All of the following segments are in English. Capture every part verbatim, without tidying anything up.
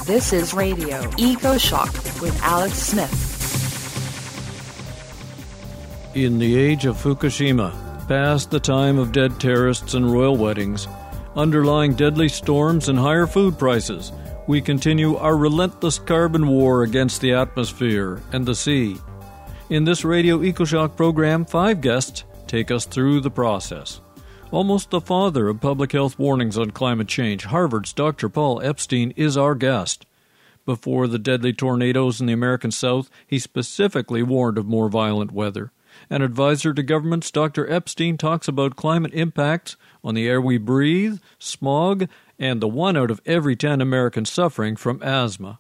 This is Radio EcoShock with Alex Smith. In the age of Fukushima, past the time of dead terrorists and royal weddings, underlying deadly storms and higher food prices, we continue our relentless carbon war against the atmosphere and the sea. In this Radio EcoShock program, five guests take us through the process. Almost the father of public health warnings on climate change, Harvard's Doctor Paul Epstein is our guest. Before the deadly tornadoes in the American South, he specifically warned of more violent weather. An advisor to governments, Doctor Epstein talks about climate impacts on the air we breathe, smog, and the one out of every ten Americans suffering from asthma.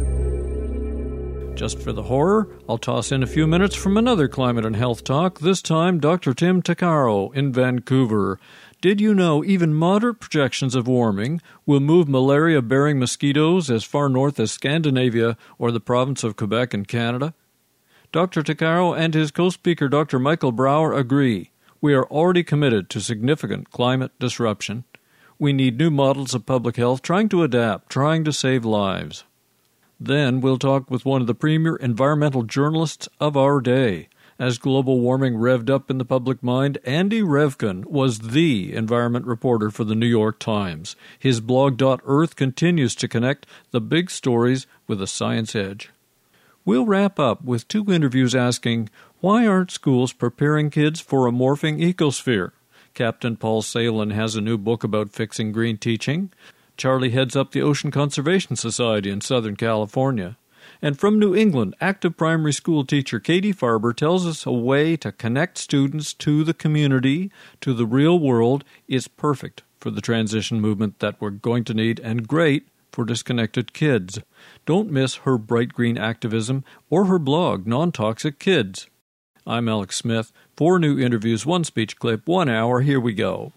Just for the horror, I'll toss in a few minutes from another climate and health talk, this time Doctor Tim Tuccaro in Vancouver. Did you know even moderate projections of warming will move malaria-bearing mosquitoes as far north as Scandinavia or the province of Quebec in Canada? Doctor Tuccaro and his co-speaker Doctor Michael Brower agree. We are already committed to significant climate disruption. We need new models of public health trying to adapt, trying to save lives. Then we'll talk with one of the premier environmental journalists of our day. As global warming revved up in the public mind, Andy Revkin was the environment reporter for the New York Times. His blog .earth continues to connect the big stories with a science edge. We'll wrap up with two interviews asking, why aren't schools preparing kids for a morphing ecosphere? Captain Paul Salin has a new book about fixing green teaching. Charlie heads up the Ocean Conservation Society in Southern California. And from New England, active primary school teacher Katie Farber tells us a way to connect students to the community, to the real world, is perfect for the transition movement that we're going to need and great for disconnected kids. Don't miss her bright green activism or her blog, Non-Toxic Kids. I'm Alex Smith. Four new interviews, one speech clip, one hour. Here we go.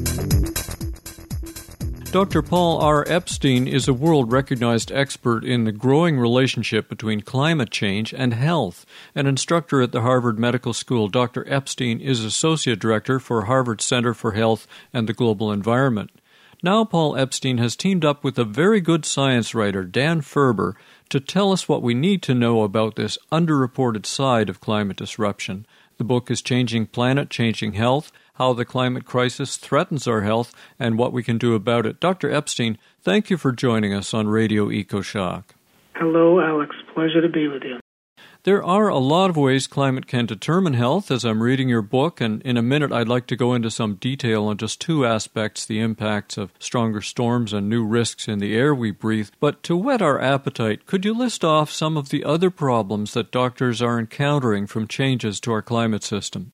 Doctor Paul R. Epstein is a world-recognized expert in the growing relationship between climate change and health. An instructor at the Harvard Medical School, Doctor Epstein is Associate Director for Harvard Center for Health and the Global Environment. Now Paul Epstein has teamed up with a very good science writer, Dan Ferber, to tell us what we need to know about this underreported side of climate disruption. The book is Changing Planet, Changing Health, How the Climate Crisis Threatens Our Health, and What We Can Do About It. Doctor Epstein, thank you for joining us on Radio EcoShock. Hello, Alex. Pleasure to be with you. There are a lot of ways climate can determine health, as I'm reading your book, and in a minute I'd like to go into some detail on just two aspects, the impacts of stronger storms and new risks in the air we breathe. But to whet our appetite, could you list off some of the other problems that doctors are encountering from changes to our climate system?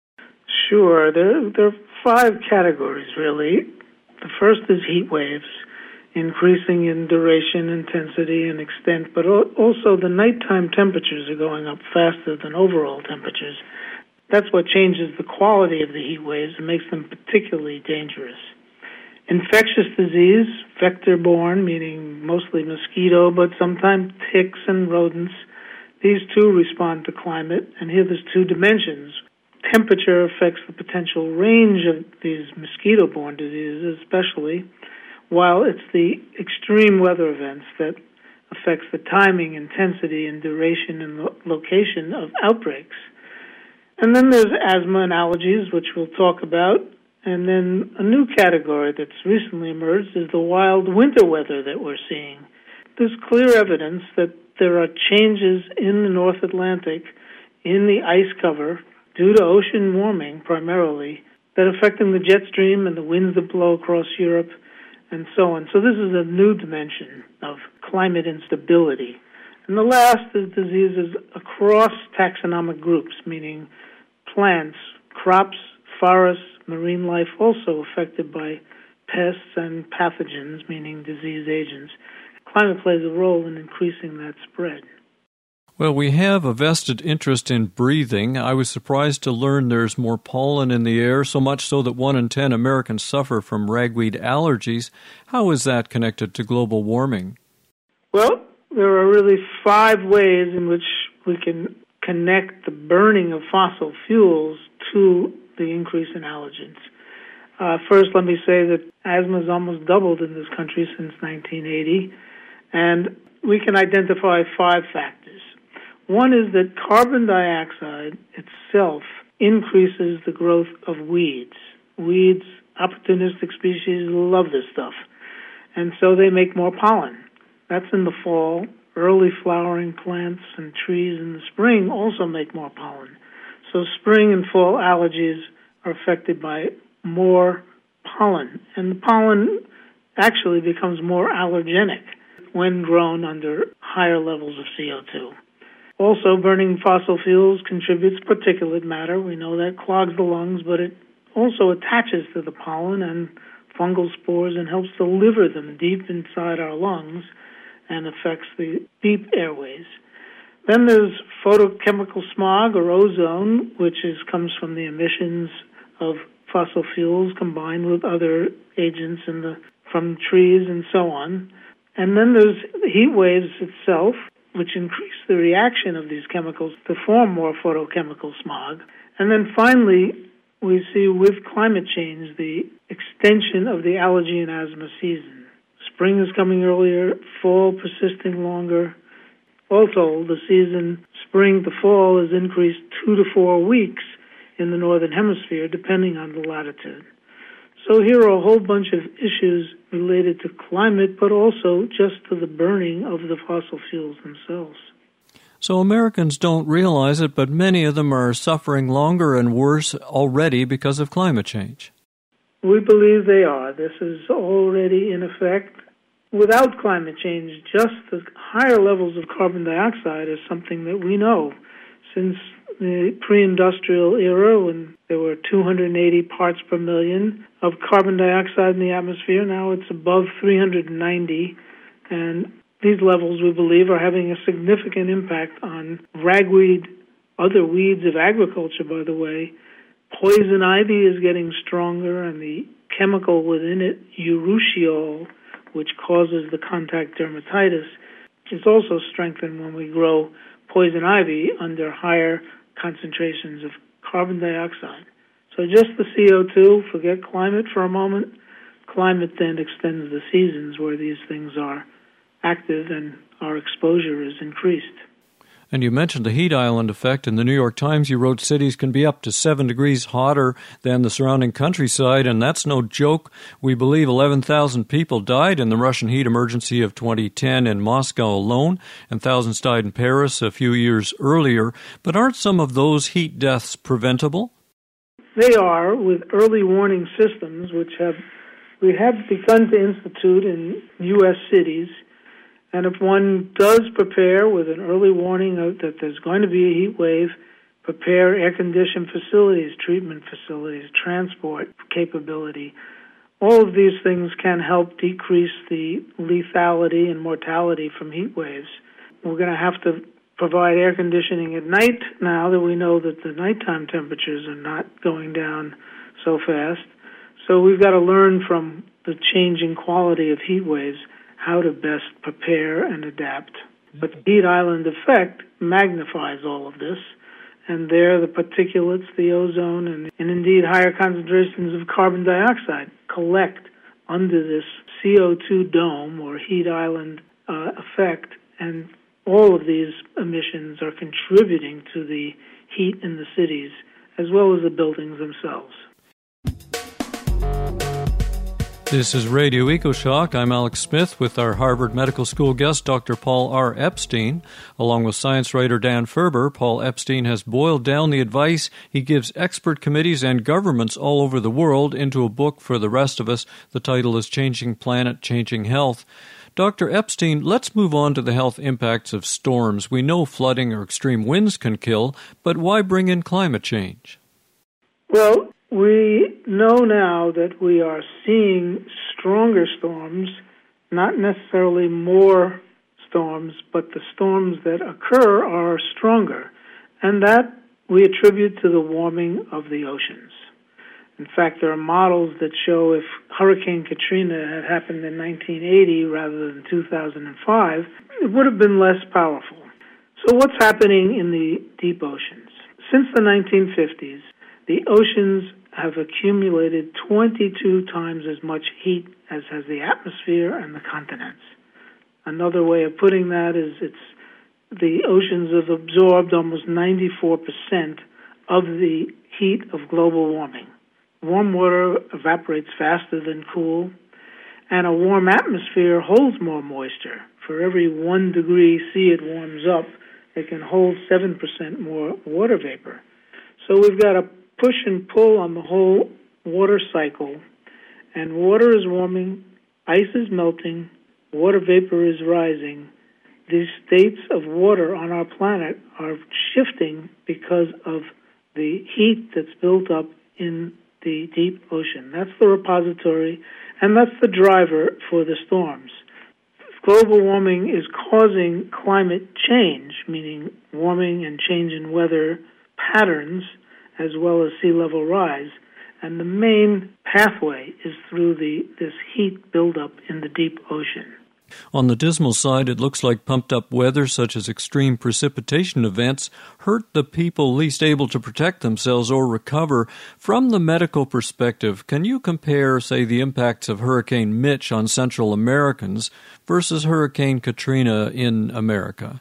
Sure. There, there are five categories, really. The first is heat waves, increasing in duration, intensity, and extent, but also the nighttime temperatures are going up faster than overall temperatures. That's what changes the quality of the heat waves and makes them particularly dangerous. Infectious disease, vector-borne, meaning mostly mosquito, but sometimes ticks and rodents. These too respond to climate, and here there's two dimensions. Temperature affects the potential range of these mosquito-borne diseases, especially, while it's the extreme weather events that affects the timing, intensity, and duration and lo- location of outbreaks. And then there's asthma and allergies, which we'll talk about. And then a new category that's recently emerged is the wild winter weather that we're seeing. There's clear evidence that there are changes in the North Atlantic, in the ice cover, due to ocean warming primarily, that are affecting the jet stream and the winds that blow across Europe, and so on. So this is a new dimension of climate instability. And the last is diseases across taxonomic groups, meaning plants, crops, forests, marine life, also affected by pests and pathogens, meaning disease agents. Climate plays a role in increasing that spread. Well, we have a vested interest in breathing. I was surprised to learn there's more pollen in the air, so much so that one in ten Americans suffer from ragweed allergies. How is that connected to global warming? Well, there are really five ways in which we can connect the burning of fossil fuels to the increase in allergens. Uh, first, let me say that asthma has almost doubled in this country since nineteen eighty. And we can identify five factors. One is that carbon dioxide itself increases the growth of weeds. Weeds, opportunistic species, love this stuff. And so they make more pollen. That's in the fall. Early flowering plants and trees in the spring also make more pollen. So spring and fall allergies are affected by more pollen. And the pollen actually becomes more allergenic when grown under higher levels of C O two. Also, burning fossil fuels contributes particulate matter. We know that clogs the lungs, but it also attaches to the pollen and fungal spores and helps deliver them deep inside our lungs and affects the deep airways. Then there's photochemical smog or ozone, which is comes from the emissions of fossil fuels combined with other agents in the from trees and so on. And then there's the heat waves itself, which increase the reaction of these chemicals to form more photochemical smog. And then finally, we see with climate change the extension of the allergy and asthma season. Spring is coming earlier, fall persisting longer. All told, the season spring to fall is increased two to four weeks in the northern hemisphere, depending on the latitude. So here are a whole bunch of issues related to climate, but also just to the burning of the fossil fuels themselves. So Americans don't realize it, but many of them are suffering longer and worse already because of climate change. We believe they are. This is already in effect. Without climate change, just the higher levels of carbon dioxide is something that we know. Since the pre-industrial era, when there were two hundred eighty parts per million of carbon dioxide in the atmosphere, now it's above three hundred ninety, and these levels, we believe, are having a significant impact on ragweed, other weeds of agriculture, by the way. Poison ivy is getting stronger, and the chemical within it, urushiol, which causes the contact dermatitis, is also strengthened when we grow poison ivy under higher concentrations of carbon dioxide. So just the C O two, forget climate for a moment. Climate then extends the seasons where these things are active and our exposure is increased. And you mentioned the heat island effect. In the New York Times, you wrote cities can be up to seven degrees hotter than the surrounding countryside, and that's no joke. We believe eleven thousand people died in the Russian heat emergency of twenty ten in Moscow alone, and thousands died in Paris a few years earlier. But aren't some of those heat deaths preventable? They are, with early warning systems, which have we have begun to institute in U S cities. And if one does prepare with an early warning of that there's going to be a heat wave, prepare air-conditioned facilities, treatment facilities, transport capability, all of these things can help decrease the lethality and mortality from heat waves. We're going to have to provide air conditioning at night now that we know that the nighttime temperatures are not going down so fast. So we've got to learn from the changing quality of heat waves how to best prepare and adapt. But the heat island effect magnifies all of this, and there the particulates, the ozone, and, and indeed higher concentrations of carbon dioxide collect under this C O two dome or heat island uh, effect, and all of these emissions are contributing to the heat in the cities as well as the buildings themselves. This is Radio EcoShock. I'm Alex Smith with our Harvard Medical School guest, Doctor Paul R. Epstein. Along with science writer Dan Ferber, Paul Epstein has boiled down the advice he gives expert committees and governments all over the world into a book for the rest of us. The title is Changing Planet, Changing Health. Doctor Epstein, let's move on to the health impacts of storms. We know flooding or extreme winds can kill, but why bring in climate change? Well, we know now that we are seeing stronger storms, not necessarily more storms, but the storms that occur are stronger. And that we attribute to the warming of the oceans. In fact, there are models that show if Hurricane Katrina had happened in nineteen eighty rather than two thousand five, it would have been less powerful. So what's happening in the deep oceans? Since the nineteen fifties, the oceans have accumulated twenty-two times as much heat as has the atmosphere and the continents. Another way of putting that is it's the oceans have absorbed almost ninety-four percent of the heat of global warming. Warm water evaporates faster than cool, and a warm atmosphere holds more moisture. For every one degree C it warms up, it can hold seven percent more water vapor. So we've got a push and pull on the whole water cycle, and water is warming, ice is melting, water vapor is rising. These states of water on our planet are shifting because of the heat that's built up in the deep ocean. That's the repository, and that's the driver for the storms. Global warming is causing climate change, meaning warming and change in weather patterns, as well as sea level rise. And the main pathway is through the this heat buildup in the deep ocean. On the dismal side, it looks like pumped-up weather, such as extreme precipitation events, hurt the people least able to protect themselves or recover. From the medical perspective, can you compare, say, the impacts of Hurricane Mitch on Central Americans versus Hurricane Katrina in America?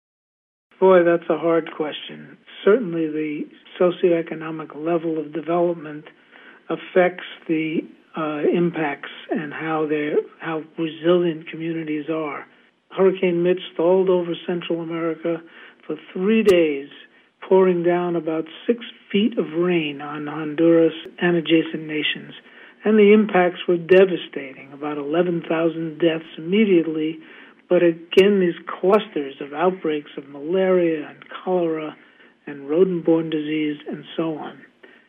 Boy, that's a hard question. Certainly the socioeconomic level of development affects the Uh, impacts and how they how resilient communities are. Hurricane Mitch stalled over Central America for three days, pouring down about six feet of rain on Honduras and adjacent nations. And the impacts were devastating, about eleven thousand deaths immediately, but again, these clusters of outbreaks of malaria and cholera and rodent-borne disease and so on.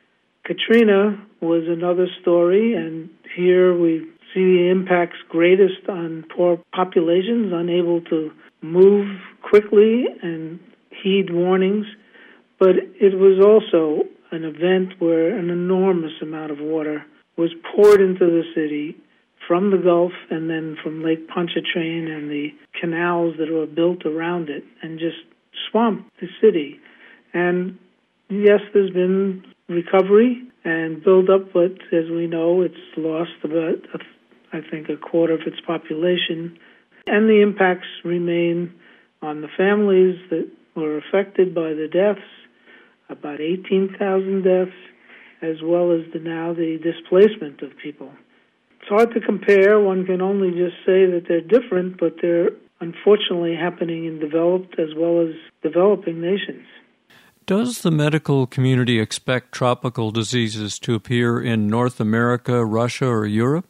Katrina was another story, and here we see the impacts greatest on poor populations, unable to move quickly and heed warnings. But it was also an event where an enormous amount of water was poured into the city from the Gulf and then from Lake Pontchartrain and the canals that were built around it, and just swamped the city. And yes, there's been recovery and build up, but as we know, it's lost about, I think, a quarter of its population. And the impacts remain on the families that were affected by the deaths, about eighteen thousand deaths, as well as the, now the displacement of people. It's hard to compare. One can only just say that they're different, but they're unfortunately happening in developed as well as developing nations. Does the medical community expect tropical diseases to appear in North America, Russia, or Europe?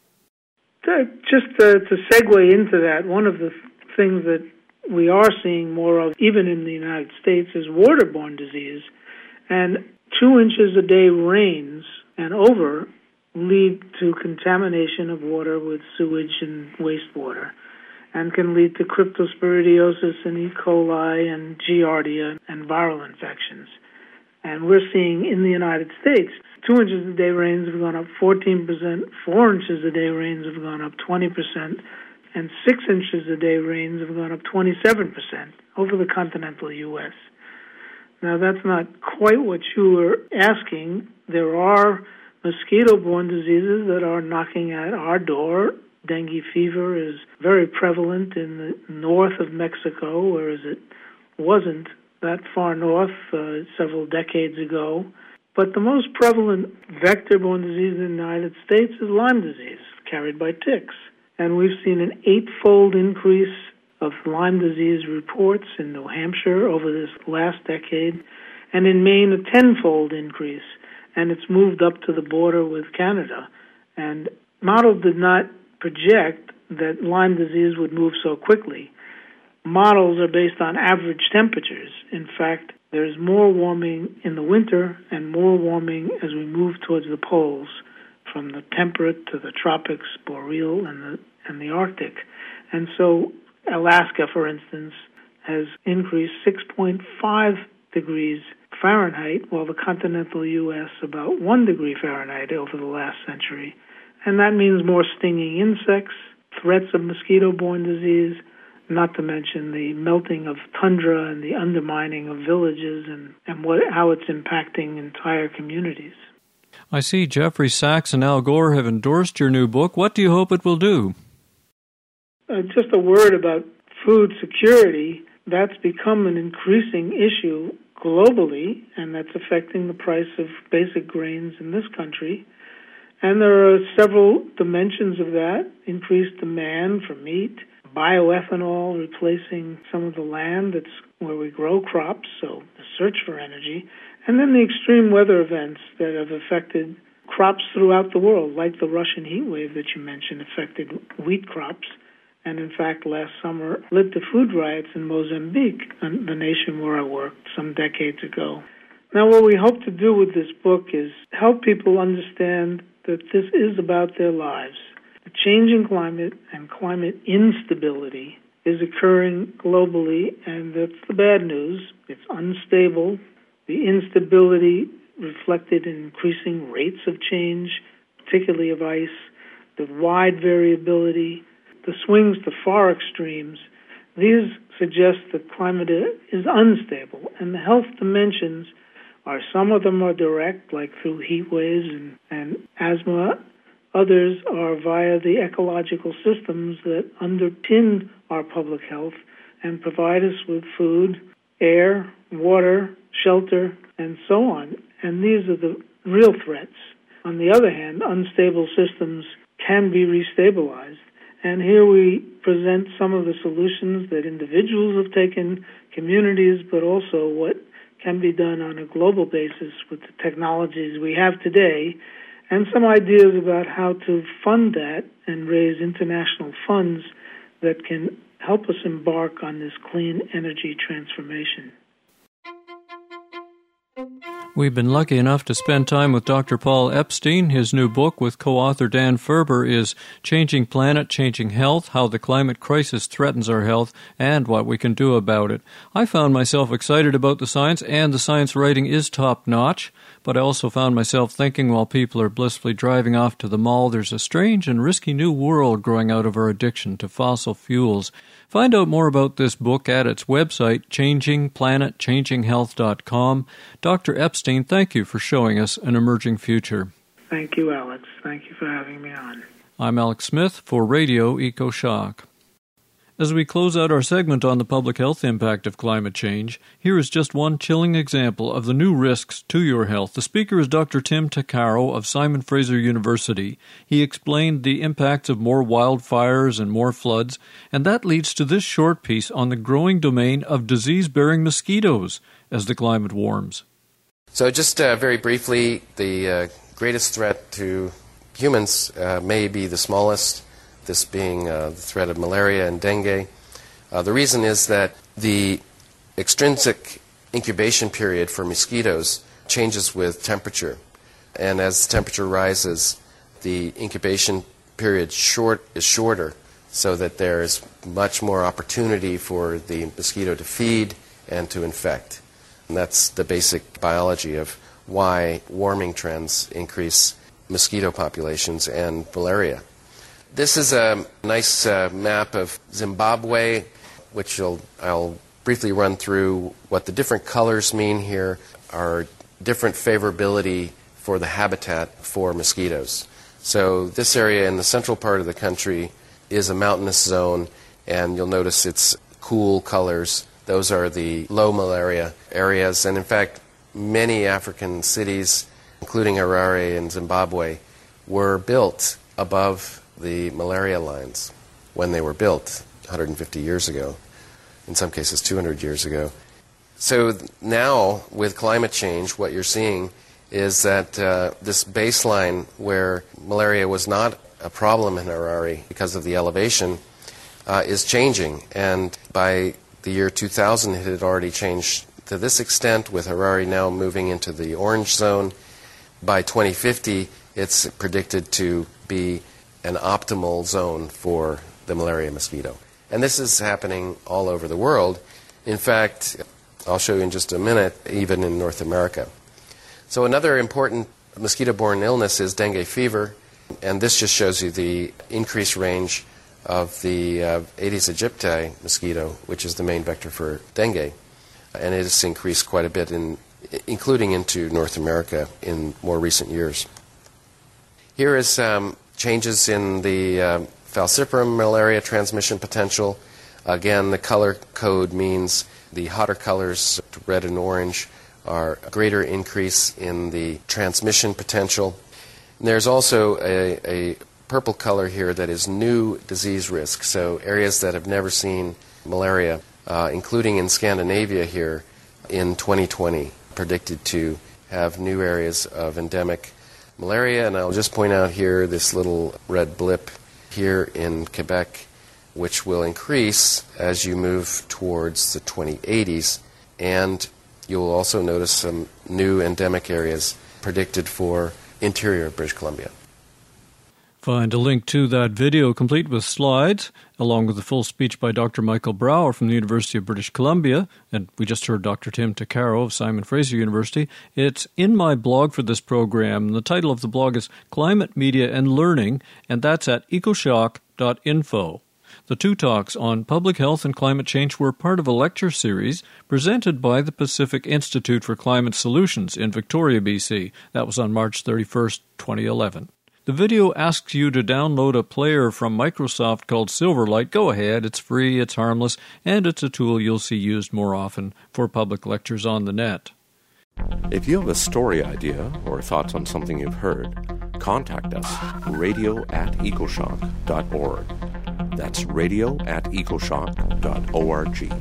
Just to, to segue into that, one of the things that we are seeing more of, even in the United States, is waterborne disease. And two inches a day rains and over lead to contamination of water with sewage and wastewater, and can lead to cryptosporidiosis and E. coli and Giardia and viral infections. And we're seeing in the United States, two inches a day rains have gone up fourteen percent, four inches a day rains have gone up twenty percent, and six inches a day rains have gone up twenty-seven percent over the continental U S. Now, that's not quite what you were asking. There are mosquito-borne diseases that are knocking at our door. Dengue fever is very prevalent in the north of Mexico, whereas it wasn't that far north uh, several decades ago. But the most prevalent vector-borne disease in the United States is Lyme disease, carried by ticks. And we've seen an eightfold increase of Lyme disease reports in New Hampshire over this last decade, and in Maine a tenfold increase, and it's moved up to the border with Canada. And models did not project that Lyme disease would move so quickly. Models are based on average temperatures. In fact, there's more warming in the winter and more warming as we move towards the poles, from the temperate to the tropics, boreal, and the and the Arctic. And so Alaska, for instance, has increased six point five degrees Fahrenheit, while the continental U S about one degree Fahrenheit over the last century. And that means more stinging insects, threats of mosquito-borne disease, not to mention the melting of tundra and the undermining of villages and, and what, how it's impacting entire communities. I see Jeffrey Sachs and Al Gore have endorsed your new book. What do you hope it will do? uh, just a word about food security. That's become an increasing issue globally, and that's affecting the price of basic grains in this country. And there are several dimensions of that: increased demand for meat, bioethanol replacing some of the land that's where we grow crops, so the search for energy, and then the extreme weather events that have affected crops throughout the world, like the Russian heat wave that you mentioned affected wheat crops, and in fact last summer led to food riots in Mozambique, the nation where I worked some decades ago. Now, what we hope to do with this book is help people understand that this is about their lives. The changing climate and climate instability is occurring globally, and that's the bad news. It's unstable. The instability reflected in increasing rates of change, particularly of ice, the wide variability, the swings to far extremes. These suggest that climate is unstable, and the health dimensions are, some of them are direct, like through heat waves and, and asthma. Others are via the ecological systems that underpin our public health and provide us with food, air, water, shelter, and so on. And these are the real threats. On the other hand, unstable systems can be restabilized. And here we present some of the solutions that individuals have taken, communities, but also what can be done on a global basis with the technologies we have today, and some ideas about how to fund that and raise international funds that can help us embark on this clean energy transformation. We've been lucky enough to spend time with Doctor Paul Epstein. His new book with co-author Dan Ferber is Changing Planet, Changing Health, How the Climate Crisis Threatens Our Health, and What We Can Do About It. I found myself excited about the science, and the science writing is top-notch, but I also found myself thinking while people are blissfully driving off to the mall, there's a strange and risky new world growing out of our addiction to fossil fuels. Find out more about this book at its website, changing planet changing health dot com. Doctor Epstein, thank you for showing us an emerging future. Thank you, Alex. Thank you for having me on. I'm Alex Smith for Radio EcoShock. As we close out our segment on the public health impact of climate change, here is just one chilling example of the new risks to your health. The speaker is Doctor Tim Tuccaro of Simon Fraser University. He explained the impacts of more wildfires and more floods, and that leads to this short piece on the growing domain of disease-bearing mosquitoes as the climate warms. So just uh, very briefly, the uh, greatest threat to humans uh, may be the smallest, this being uh, the threat of malaria and dengue. Uh, the reason is that the extrinsic incubation period for mosquitoes changes with temperature. And as the temperature rises, the incubation period short is shorter, so that there is much more opportunity for the mosquito to feed and to infect. And that's the basic biology of why warming trends increase mosquito populations and malaria. This is a nice uh, map of Zimbabwe, which I'll, I'll briefly run through. What the different colors mean here are different favorability for the habitat for mosquitoes. So this area in the central part of the country is a mountainous zone, and you'll notice it's cool colors. Those are the low malaria areas, and in fact, many African cities, including Harare in Zimbabwe, were built above the malaria lines when they were built one hundred fifty years ago, in some cases two hundred years ago. So now, with climate change, what you're seeing is that uh, this baseline where malaria was not a problem in Harare because of the elevation uh, is changing. And by the year two thousand, it had already changed to this extent, with Harare now moving into the orange zone. By twenty fifty, it's predicted to be an optimal zone for the malaria mosquito. And this is happening all over the world. In fact, I'll show you in just a minute, even in North America. So another important mosquito-borne illness is dengue fever, and this just shows you the increased range of the uh, Aedes aegypti mosquito, which is the main vector for dengue. And it has increased quite a bit, in, including into North America in more recent years. Here is um, changes in the uh, falciparum malaria transmission potential. Again, the color code means the hotter colors, red and orange, are a greater increase in the transmission potential. And there's also a, a purple color here that is new disease risk, so areas that have never seen malaria, uh, including in Scandinavia here in twenty twenty, predicted to have new areas of endemic malaria. And I'll just point out here this little red blip here in Quebec, which will increase as you move towards the twenty eighties. And you'll also notice some new endemic areas predicted for interior British Columbia. Find a link to that video complete with slides, along with the full speech by Doctor Michael Brower from the University of British Columbia, and we just heard Doctor Tim Tuccaro of Simon Fraser University. It's in my blog for this program, and the title of the blog is Climate, Media, and Learning, and that's at ecoshock dot info. The two talks on public health and climate change were part of a lecture series presented by the Pacific Institute for Climate Solutions in Victoria, B C. That was on March thirty-first, twenty eleven. The video asks you to download a player from Microsoft called Silverlight. Go ahead, it's free, it's harmless, and it's a tool you'll see used more often for public lectures on the net. If you have a story idea or thoughts on something you've heard, contact us, radio at ecoshock dot org. That's radio at ecoshock dot org.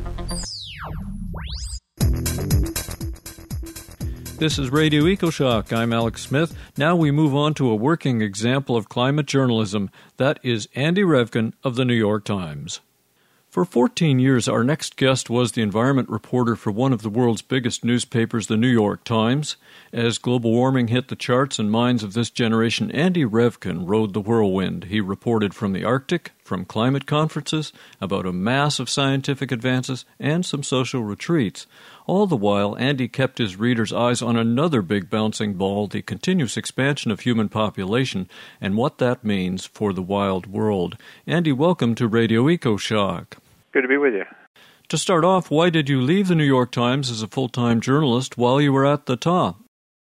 This is Radio EcoShock. I'm Alex Smith. Now we move on to a working example of climate journalism. That is Andy Revkin of the New York Times. For fourteen years, our next guest was the environment reporter for one of the world's biggest newspapers, the New York Times. As global warming hit the charts and minds of this generation, Andy Revkin rode the whirlwind. He reported from the Arctic, from climate conferences, about a mass of scientific advances, and some social retreats. All the while, Andy kept his readers' eyes on another big bouncing ball, the continuous expansion of human population, and what that means for the wild world. Andy, welcome to Radio EcoShock. Good to be with you. To start off, why did you leave the New York Times as a full-time journalist while you were at the top?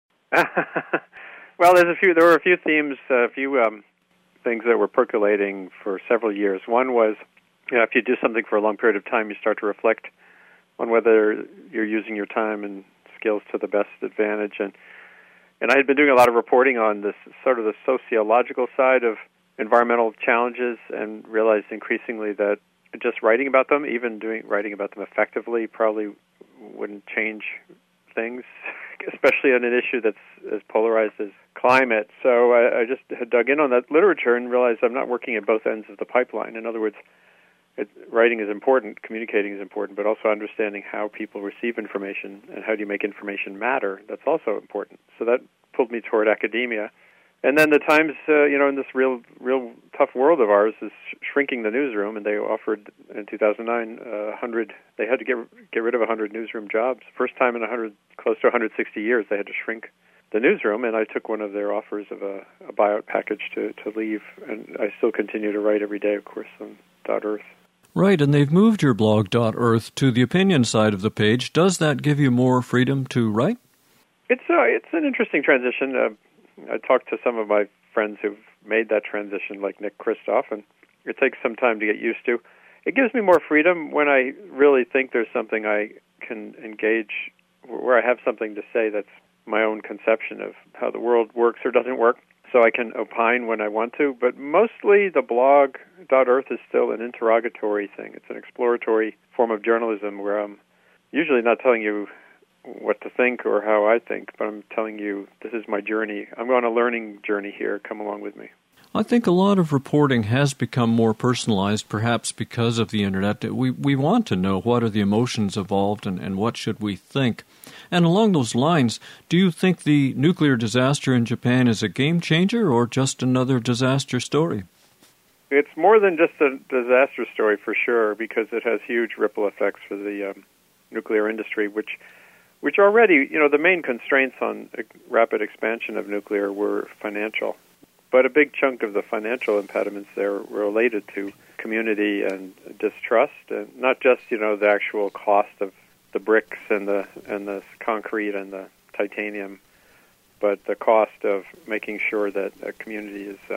Well, there's a few. There were a few themes, a few um, things that were percolating for several years. One was, you know, if you do something for a long period of time, you start to reflect on whether you're using your time and skills to the best advantage. And and I had been doing a lot of reporting on this sort of the sociological side of environmental challenges, and realized increasingly that just writing about them, even doing writing about them effectively, probably wouldn't change things, especially on an issue that's as polarized as climate. So I, I just had dug in on that literature and realized I'm not working at both ends of the pipeline. In other words, it, writing is important, communicating is important, but also understanding how people receive information and how do you make information matter, that's also important. So that pulled me toward academia. And then the Times, uh, you know, in this real, real tough world of ours, is shrinking the newsroom, and they offered in two thousand nine uh, one hundred. They had to get get rid of one hundred newsroom jobs. First time in one hundred, close to one hundred sixty years, they had to shrink the newsroom, and I took one of their offers of a, a buyout package to, to leave, and I still continue to write every day, of course, on .earth. Right, and they've moved your blog .earth to the opinion side of the page. Does that give you more freedom to write? It's uh, it's an interesting transition. Uh, I talked to some of my friends who've made that transition, like Nick Kristof, and it takes some time to get used to. It gives me more freedom when I really think there's something I can engage, where I have something to say that's my own conception of how the world works or doesn't work, so I can opine when I want to. But mostly the blog .earth is still an interrogatory thing. It's an exploratory form of journalism where I'm usually not telling you what to think or how I think, but I'm telling you this is my journey. I'm on a learning journey here. Come along with me. I think a lot of reporting has become more personalized, perhaps because of the Internet. We we want to know what are the emotions involved and, and what should we think. And along those lines, do you think the nuclear disaster in Japan is a game changer or just another disaster story? It's more than just a disaster story for sure, because it has huge ripple effects for the um, nuclear industry, which which already, you know, the main constraints on rapid expansion of nuclear were financial. But a big chunk of the financial impediments there were related to community and distrust, and not just, you know, the actual cost of the bricks and the and the concrete and the titanium, but the cost of making sure that a community is um,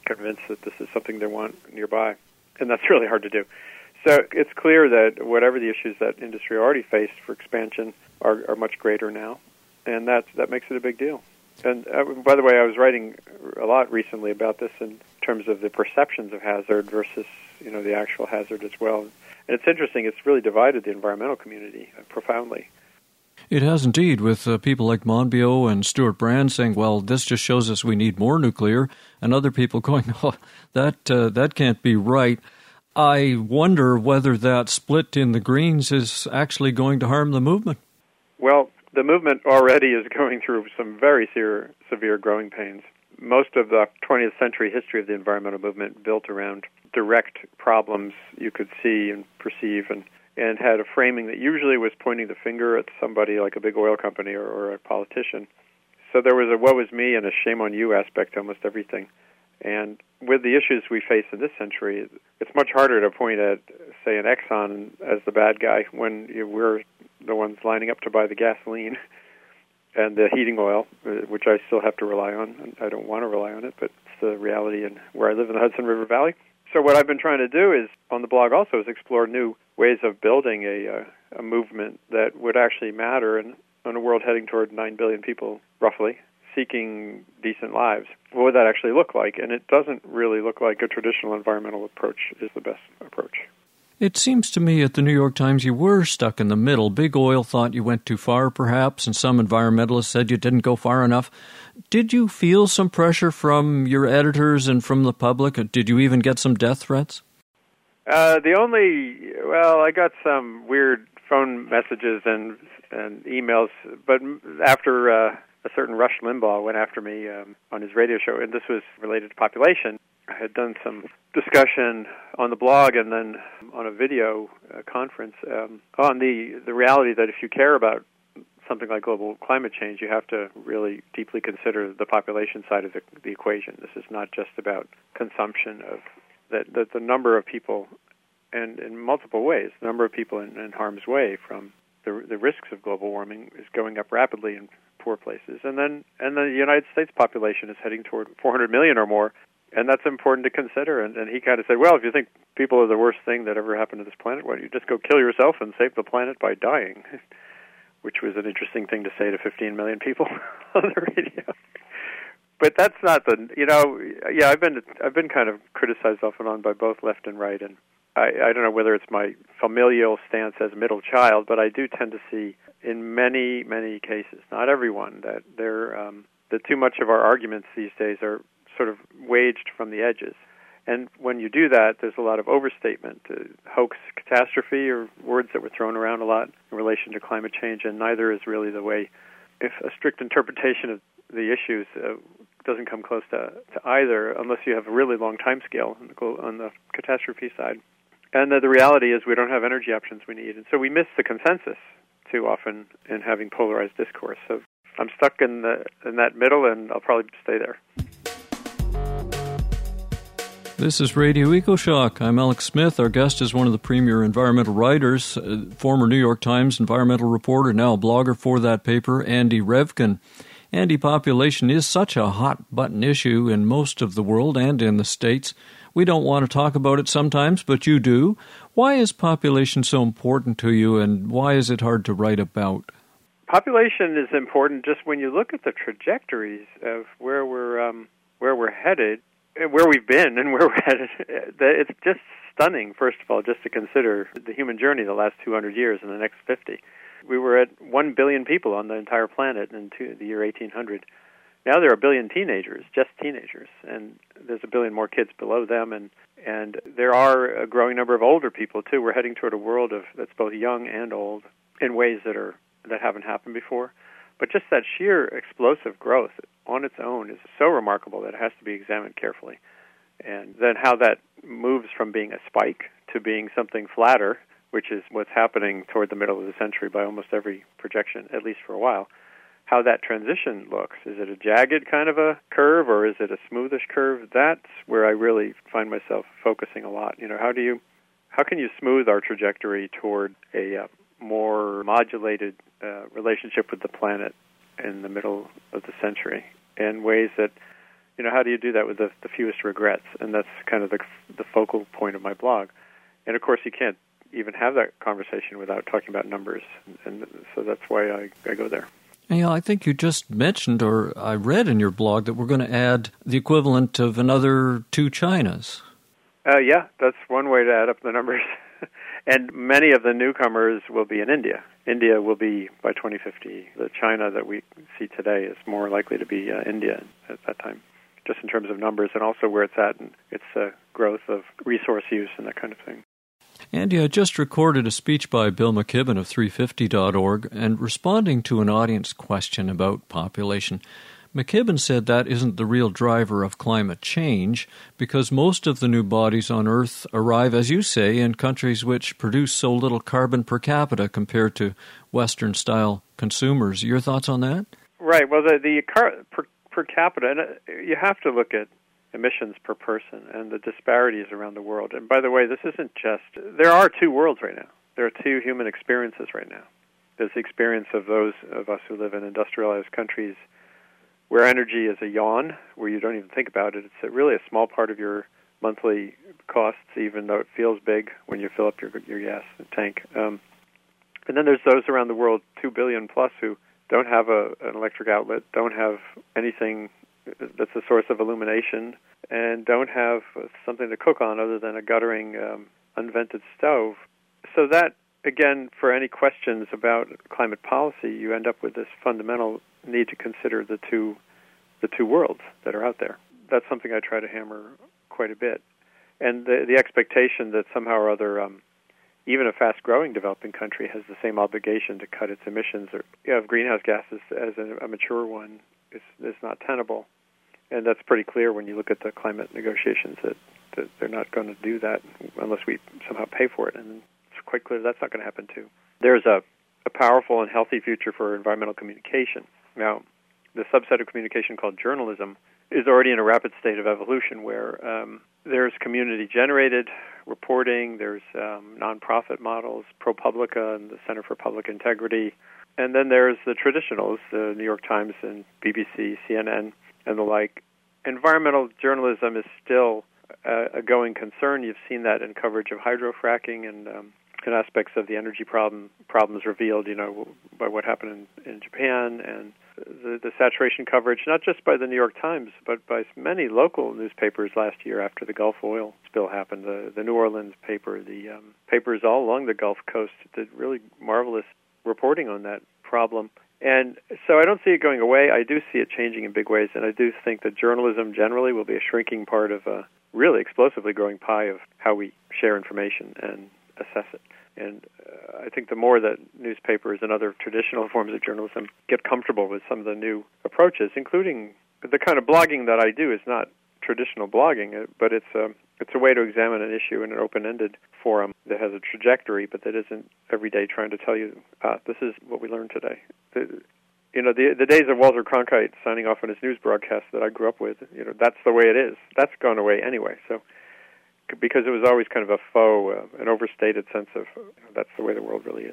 convinced that this is something they want nearby. And that's really hard to do. So it's clear that whatever the issues that industry already faced for expansion are, are much greater now, and that that makes it a big deal. And uh, by the way, I was writing a lot recently about this in terms of the perceptions of hazard versus, you know, the actual hazard as well. And it's interesting, it's really divided the environmental community profoundly. It has indeed, with uh, people like Monbiot and Stuart Brand saying, well, this just shows us we need more nuclear, and other people going, oh, that, uh, that can't be right. I wonder whether that split in the Greens is actually going to harm the movement. Well, the movement already is going through some very severe, severe growing pains. Most of the twentieth century history of the environmental movement built around direct problems you could see and perceive, and, and had a framing that usually was pointing the finger at somebody like a big oil company or, or a politician. So there was a woe is me and a shame on you aspect to almost everything. And with the issues we face in this century, it's much harder to point at, say, an Exxon as the bad guy when you, we're the ones lining up to buy the gasoline and the heating oil, which I still have to rely on. I don't want to rely on it, but it's the reality in where I live in the Hudson River Valley. So what I've been trying to do is, on the blog also, is explore new ways of building a, a, a movement that would actually matter in, in a world heading toward nine billion people, roughly, seeking decent lives. What would that actually look like? And it doesn't really look like a traditional environmental approach is the best approach. It seems to me at the New York Times you were stuck in the middle. Big Oil thought you went too far, perhaps, and some environmentalists said you didn't go far enough. Did you feel some pressure from your editors and from the public? Did you even get some death threats? Uh, the only, well, I got some weird phone messages and, and emails, but after uh, a certain Rush Limbaugh went after me um, on his radio show, and this was related to population. I had done some discussion on the blog and then on a video uh, conference um, on the, the reality that if you care about something like global climate change, you have to really deeply consider the population side of the, the equation. This is not just about consumption of that, that the number of people, and in multiple ways, the number of people in, in harm's way from the, the risks of global warming is going up rapidly in poor places. And then, and then the United States population is heading toward four hundred million or more. And that's important to consider. And, and he kind of said, well, if you think people are the worst thing that ever happened to this planet, why don't you just go kill yourself and save the planet by dying? Which was an interesting thing to say to fifteen million people on the radio. But that's not the, you know, yeah, I've been I've been kind of criticized off and on by both left and right. And I, I don't know whether it's my familial stance as a middle child, but I do tend to see in many, many cases, not everyone, that there, um, that too much of our arguments these days are sort of waged from the edges. And when you do that, there's a lot of overstatement. Uh, hoax, catastrophe are words that were thrown around a lot in relation to climate change, and neither is really the way. If a strict interpretation of the issues uh, doesn't come close to, to either, unless you have a really long time scale on the, on the catastrophe side. And uh, the reality is we don't have energy options we need. And so we miss the consensus too often in having polarized discourse. So I'm stuck in, the, in that middle, and I'll probably stay there. This is Radio EcoShock. I'm Alex Smith. Our guest is one of the premier environmental writers, uh, former New York Times environmental reporter, now a blogger for that paper, Andy Revkin. Andy, population is such a hot-button issue in most of the world and in the States. We don't want to talk about it sometimes, but you do. Why is population so important to you, and why is it hard to write about? Population is important just when you look at the trajectories of where we're um, where we're headed. Where we've been and where we're headed, it's just stunning, first of all, just to consider the human journey the last two hundred years and the next fifty. We were at one billion people on the entire planet in the year eighteen hundred. Now there are a billion teenagers, just teenagers, and there's a billion more kids below them, and, and there are a growing number of older people, too. We're heading toward a world of that's both young and old in ways that are that haven't happened before. But just that sheer explosive growth on its own is so remarkable that it has to be examined carefully. And then how that moves from being a spike to being something flatter, which is what's happening toward the middle of the century by almost every projection, at least for a while. How that transition looks. Is it a jagged kind of a curve, or is it a smoothish curve? That's where I really find myself focusing a lot. You know, how do you, how can you smooth our trajectory toward a uh, more modulated uh, relationship with the planet in the middle of the century in ways that, you know, how do you do that with the, the fewest regrets? And that's kind of the, the focal point of my blog. And, of course, you can't even have that conversation without talking about numbers. And so that's why I, I go there. Yeah, I think you just mentioned, or I read in your blog, that we're going to add the equivalent of another two Chinas. Uh, yeah, that's one way to add up the numbers. And many of the newcomers will be in India. India will be, by twenty fifty, the China that we see today is more likely to be uh, India at that time, just in terms of numbers and also where it's at and its uh, growth of resource use and that kind of thing. Andy, I just recorded a speech by Bill McKibben of three fifty dot org, and responding to an audience question about population, McKibben said that isn't the real driver of climate change because most of the new bodies on Earth arrive, as you say, in countries which produce so little carbon per capita compared to Western-style consumers. Your thoughts on that? Right. Well, the, the car, per, per capita, and you have to look at emissions per person and the disparities around the world. And by the way, this isn't just, there are two worlds right now. There are two human experiences right now. There's the experience of those of us who live in industrialized countries where energy is a yawn, where you don't even think about it. It's a, really a small part of your monthly costs, even though it feels big when you fill up your your gas tank. Um, and then there's those around the world, two billion plus, who don't have a, an electric outlet, don't have anything that's a source of illumination, and don't have something to cook on other than a guttering, um, unvented stove. So that, again, for any questions about climate policy, you end up with this fundamental need to consider the two the two worlds that are out there. That's something I try to hammer quite a bit. And the, the expectation that somehow or other, um, even a fast-growing developing country has the same obligation to cut its emissions or, you know, of greenhouse gases as a, a mature one is, is not tenable. And that's pretty clear when you look at the climate negotiations that, that they're not going to do that unless we somehow pay for it. And it's quite clear that's not going to happen, too. There's a, a powerful and healthy future for environmental communication. Now, the subset of communication called journalism is already in a rapid state of evolution where um, there's community-generated reporting, there's um, nonprofit models, ProPublica and the Center for Public Integrity, and then there's the traditionals, the New York Times and B B C, C N N, and the like. Environmental journalism is still a, a going concern. You've seen that in coverage of hydrofracking and um, and aspects of the energy problem problems revealed, you know, by what happened in, in Japan, and the, the saturation coverage, not just by the New York Times, but by many local newspapers last year after the Gulf oil spill happened. The, the New Orleans paper, the um, papers all along the Gulf Coast did really marvelous reporting on that problem. And so I don't see it going away. I do see it changing in big ways, and I do think that journalism generally will be a shrinking part of a really explosively growing pie of how we share information and assess it. And uh, I think the more that newspapers and other traditional forms of journalism get comfortable with some of the new approaches, including the kind of blogging that I do is not traditional blogging, but it's a, it's a way to examine an issue in an open-ended forum that has a trajectory, but that isn't every day trying to tell you, ah, this is what we learned today. The, you know, the the days of Walter Cronkite signing off on his news broadcast that I grew up with, you know, that's the way it is. That's gone away anyway, so because it was always kind of a faux, uh, an overstated sense of you know, that's the way the world really is.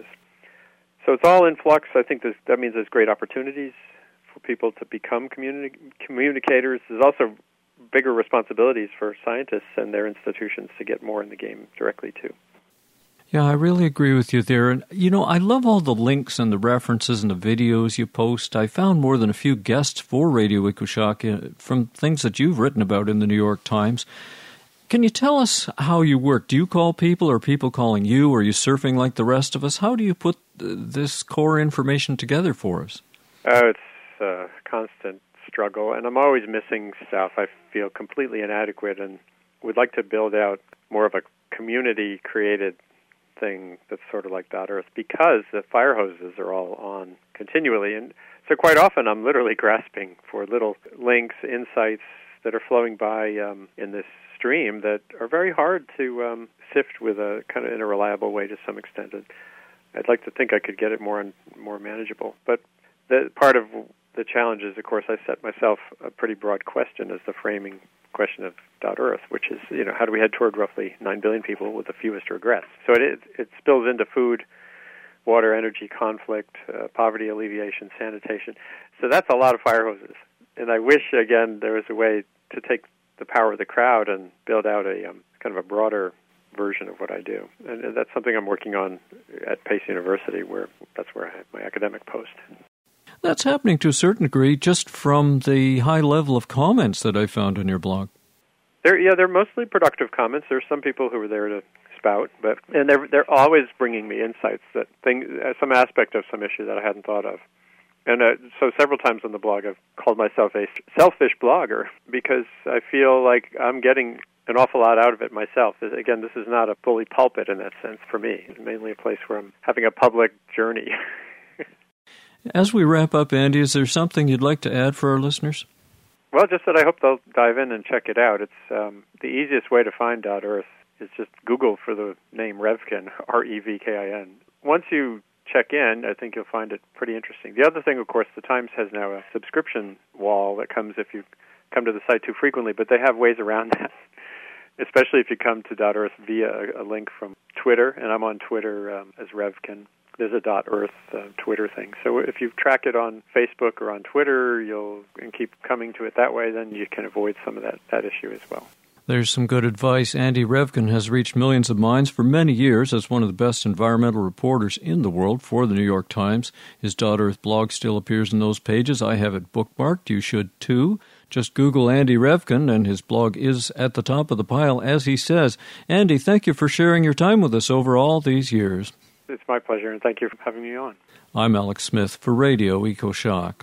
So it's all in flux. I think this, that means there's great opportunities for people to become communi- communicators. There's also bigger responsibilities for scientists and their institutions to get more in the game directly, too. Yeah, I really agree with you there. And, you know, I love all the links and the references and the videos you post. I found more than a few guests for Radio EcoShock from things that you've written about in the New York Times. Can you tell us how you work? Do you call people, or are people calling you? Are you surfing like the rest of us? How do you put this core information together for us? Oh, it's a constant struggle, and I'm always missing stuff. I feel completely inadequate and would like to build out more of a community-created thing that's sort of like Dot Earth, because the fire hoses are all on continually. And so quite often I'm literally grasping for little links, insights that are flowing by um, in this stream that are very hard to um, sift with a kind of in a reliable way to some extent. And I'd like to think I could get it more and more manageable. But the part of the challenge is, of course, I set myself a pretty broad question as the framing question of Dot Earth, which is, you know, how do we head toward roughly nine billion people with the fewest regrets? So it it spills into food, water, energy, conflict, uh, poverty alleviation, sanitation. So that's a lot of fire hoses. And I wish, again, there was a way to take the power of the crowd and build out a um, kind of a broader version of what I do. And that's something I'm working on at Pace University, where that's where I have my academic post. That's happening to a certain degree just from the high level of comments that I found on your blog. They're, yeah, they're mostly productive comments. There's some people who are there to spout, but and they're they're always bringing me insights, that thing, uh, some aspect of some issue that I hadn't thought of. And uh, so several times on the blog I've called myself a selfish blogger, because I feel like I'm getting an awful lot out of it myself. Again, this is not a bully pulpit in that sense for me. It's mainly a place where I'm having a public journey. As we wrap up, Andy, is there something you'd like to add for our listeners? Well, just that I hope they'll dive in and check it out. It's um, the easiest way to find .earth is just Google for the name Revkin, R E V K I N. Once you check in, I think you'll find it pretty interesting. The other thing, of course, the Times has now a subscription wall that comes if you come to the site too frequently, but they have ways around that, especially if you come to .earth via a, a link from Twitter, and I'm on Twitter um, as Revkin. There's a .earth uh, Twitter thing. So if you track it on Facebook or on Twitter, you'll and keep coming to it that way, then you can avoid some of that, that issue as well. There's some good advice. Andy Revkin has reached millions of minds for many years as one of the best environmental reporters in the world for the New York Times. His .earth blog still appears in those pages. I have it bookmarked. You should too. Just Google Andy Revkin, and his blog is at the top of the pile, as he says. Andy, thank you for sharing your time with us over all these years. It's my pleasure, and thank you for having me on. I'm Alex Smith for Radio EcoShock.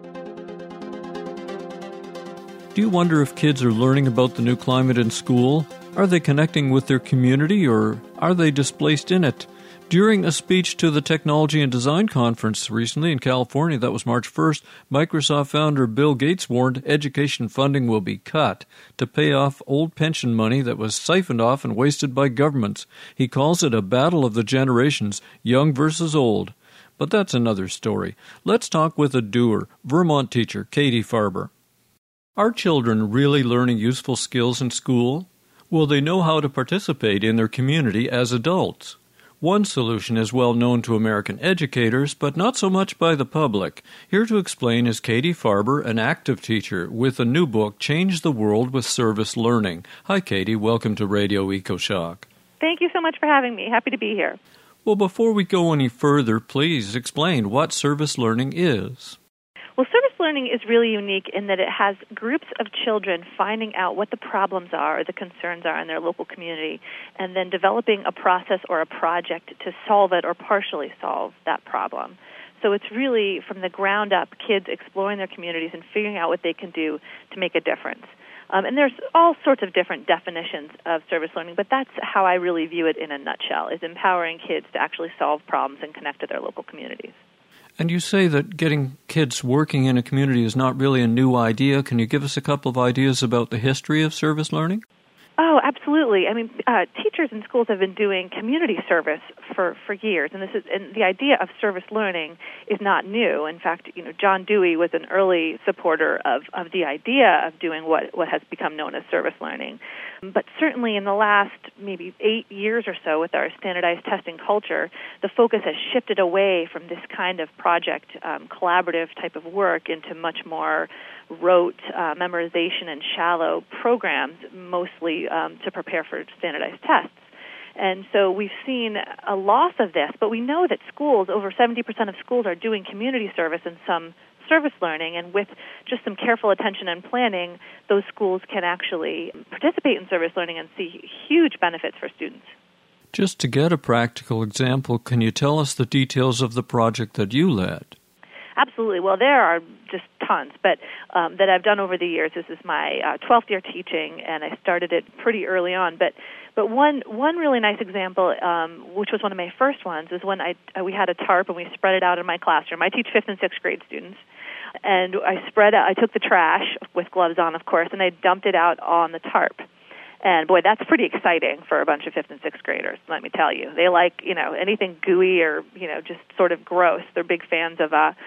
Do you wonder if kids are learning about the new climate in school? Are they connecting with their community, or are they displaced in it? During a speech to the Technology and Design Conference recently in California, that was March first, Microsoft founder Bill Gates warned education funding will be cut to pay off old pension money that was siphoned off and wasted by governments. He calls it a battle of the generations, young versus old. But that's another story. Let's talk with a doer, Vermont teacher Katie Farber. Are children really learning useful skills in school? Will they know how to participate in their community as adults? One solution is well known to American educators, but not so much by the public. Here to explain is Katie Farber, an active teacher with a new book, Change the World with Service Learning. Hi, Katie. Welcome to Radio EcoShock. Thank you so much for having me. Happy to be here. Well, before we go any further, please explain what service learning is. Well, service learning is really unique in that it has groups of children finding out what the problems are or the concerns are in their local community, and then developing a process or a project to solve it or partially solve that problem. So it's really, from the ground up, kids exploring their communities and figuring out what they can do to make a difference. Um, and there's all sorts of different definitions of service learning, but that's how I really view it in a nutshell, is empowering kids to actually solve problems and connect to their local communities. And you say that getting kids working in a community is not really a new idea. Can you give us a couple of ideas about the history of service learning? Oh, absolutely. I mean, uh, teachers in schools have been doing community service for, for years, and this is and the idea of service learning is not new. In fact, you know, John Dewey was an early supporter of, of the idea of doing what, what has become known as service learning. But certainly in the last maybe eight years or so with our standardized testing culture, the focus has shifted away from this kind of project, um, collaborative type of work into much more rote uh, memorization and shallow programs, mostly um, to prepare for standardized tests. And so we've seen a loss of this, but we know that schools, over seventy percent of schools are doing community service and some service learning, and with just some careful attention and planning, those schools can actually participate in service learning and see huge benefits for students. Just to get a practical example, can you tell us the details of the project that you led? Absolutely. Well, there are just tons, but um, that I've done over the years. This is my uh, twelfth year teaching, and I started it pretty early on. But but one one really nice example, um, which was one of my first ones, is when I uh, we had a tarp and we spread it out in my classroom. I teach fifth and sixth grade students, and I spread out. I took the trash with gloves on, of course, and I dumped it out on the tarp. And boy, that's pretty exciting for a bunch of fifth and sixth graders, let me tell you. They like, you know, anything gooey or, you know, just sort of gross. They're big fans of uh,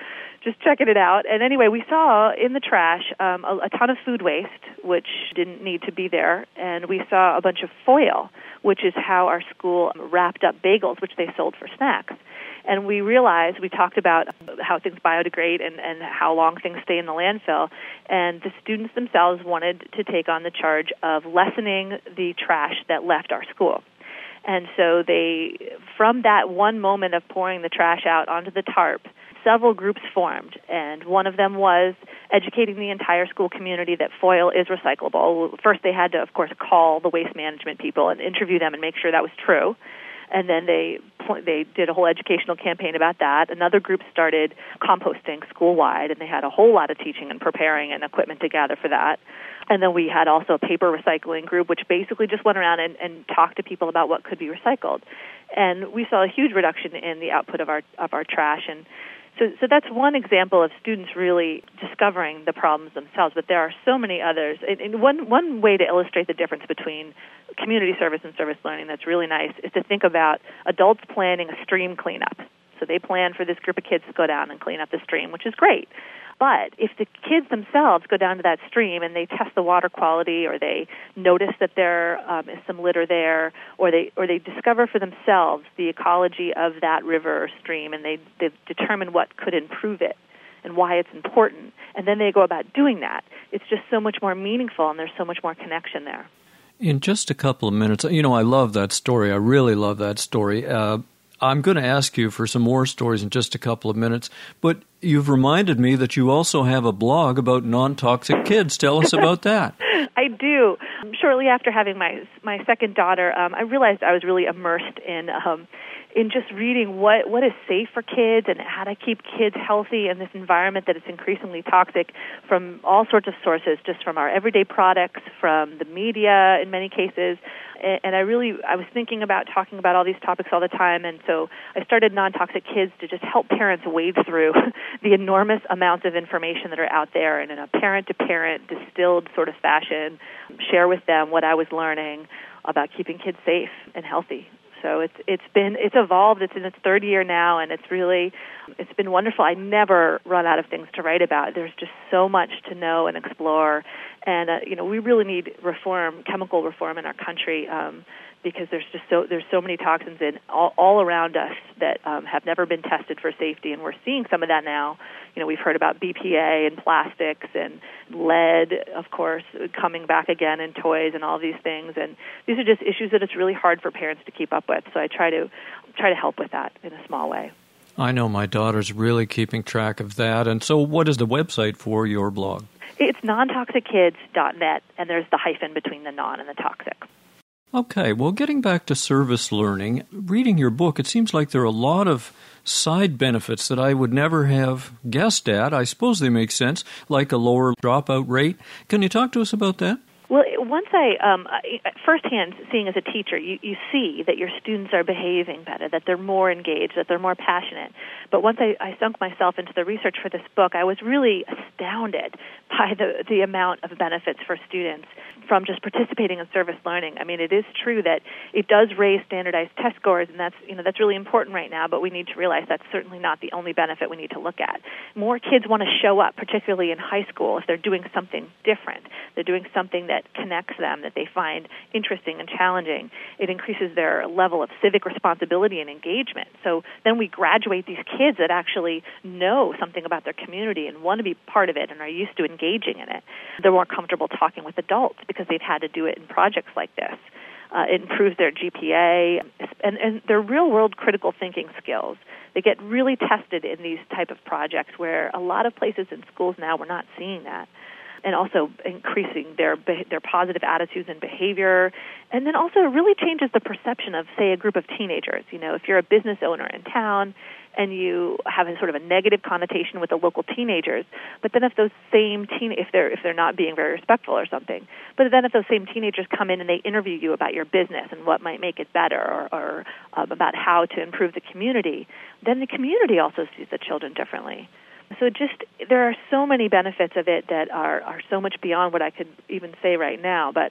just checking it out. And anyway, we saw in the trash um, a, a ton of food waste, which didn't need to be there, and we saw a bunch of foil, which is how our school wrapped up bagels, which they sold for snacks. And we realized, we talked about how things biodegrade and, and how long things stay in the landfill, and the students themselves wanted to take on the charge of lessening the trash that left our school. And so they, from that one moment of pouring the trash out onto the tarp, several groups formed, and one of them was educating the entire school community that foil is recyclable. First, they had to, of course, call the waste management people and interview them and make sure that was true. And then they they did a whole educational campaign about that. Another group started composting school-wide, and they had a whole lot of teaching and preparing and equipment to gather for that. And then we had also a paper recycling group, which basically just went around and, and talked to people about what could be recycled. And we saw a huge reduction in the output of our of our trash. And so, so that's one example of students really discovering the problems themselves, but there are so many others. And, and one, one way to illustrate the difference between community service and service learning that's really nice is to think about adults planning a stream cleanup. So they plan for this group of kids to go down and clean up the stream, which is great. But if the kids themselves go down to that stream and they test the water quality, or they notice that there um, is some litter there, or they or they discover for themselves the ecology of that river or stream, and they, they determine what could improve it and why it's important, and then they go about doing that, it's just so much more meaningful, and there's so much more connection there. In just a couple of minutes, you know, I love that story. I really love that story. Uh, I'm going to ask you for some more stories in just a couple of minutes, but you've reminded me that you also have a blog about non-toxic kids. Tell us about that. I do. Shortly after having my my second daughter, um, I realized I was really immersed in um, in just reading what, what is safe for kids and how to keep kids healthy in this environment that is increasingly toxic from all sorts of sources, just from our everyday products, from the media in many cases. And I really, I was thinking about talking about all these topics all the time, and so I started Non-Toxic Kids to just help parents wade through the enormous amounts of information that are out there, and in a parent-to-parent, distilled sort of fashion, share with them what I was learning about keeping kids safe and healthy. So it's it's been it's evolved. It's in its third year now, and it's really it's been wonderful. I never run out of things to write about. There's just so much to know and explore, and uh, you know we really need reform, chemical reform in our country, um, because there's just so there's so many toxins in all, all around us that um, have never been tested for safety, and we're seeing some of that now. You know, we've heard about B P A and plastics and lead, of course, coming back again in toys and all these things. And these are just issues that it's really hard for parents to keep up with. So I try to try to help with that in a small way. I know my daughter's really keeping track of that. And so what is the website for your blog? It's non toxic kids dot net, and there's the hyphen between the non and the toxic. Okay, well, getting back to service learning, reading your book, it seems like there are a lot of side benefits that I would never have guessed at. I suppose they make sense, like a lower dropout rate. Can you talk to us about that? Well, once I, um, firsthand, seeing as a teacher, you, you see that your students are behaving better, that they're more engaged, that they're more passionate. But once I, I sunk myself into the research for this book, I was really astounded by the, the amount of benefits for students from just participating in service learning. I mean, it is true that it does raise standardized test scores, and that's, you know, that's really important right now, but we need to realize that's certainly not the only benefit we need to look at. More kids want to show up, particularly in high school, if they're doing something different. They're doing something that connects them, that they find interesting and challenging. It increases their level of civic responsibility and engagement. So then we graduate these kids that actually know something about their community and want to be part of it and are used to engaging in it. They're more comfortable talking with adults because they've had to do it in projects like this. Uh, it improves their G P A and, and their real-world critical thinking skills. They get really tested in these type of projects where a lot of places in schools now we're not seeing that. And also increasing their their positive attitudes and behavior. And then also it really changes the perception of, say, a group of teenagers. You know, if you're a business owner in town and you have a sort of a negative connotation with the local teenagers, but then if those same teen if they're if they're not being very respectful or something, but then if those same teenagers come in and they interview you about your business and what might make it better, or, or um, about how to improve the community, then the community also sees the children differently. So just there are so many benefits of it that are, are so much beyond what I could even say right now. But